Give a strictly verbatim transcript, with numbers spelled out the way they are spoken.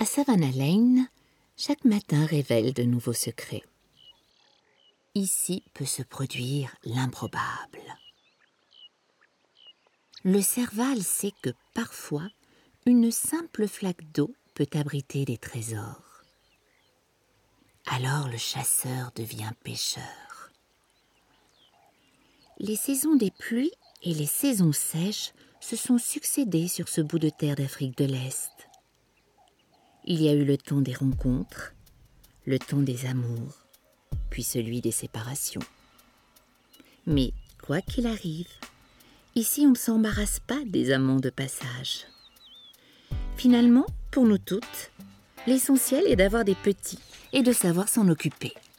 À Savannah Lane, chaque matin révèle de nouveaux secrets. Ici peut se produire l'improbable. Le Serval sait que parfois, une simple flaque d'eau peut abriter des trésors. Alors le chasseur devient pêcheur. Les saisons des pluies et les saisons sèches se sont succédées sur ce bout de terre d'Afrique de l'Est. Il y a eu le temps des rencontres, le temps des amours, puis celui des séparations. Mais quoi qu'il arrive, ici on ne s'embarrasse pas des amants de passage. Finalement, pour nous toutes, l'essentiel est d'avoir des petits et de savoir s'en occuper.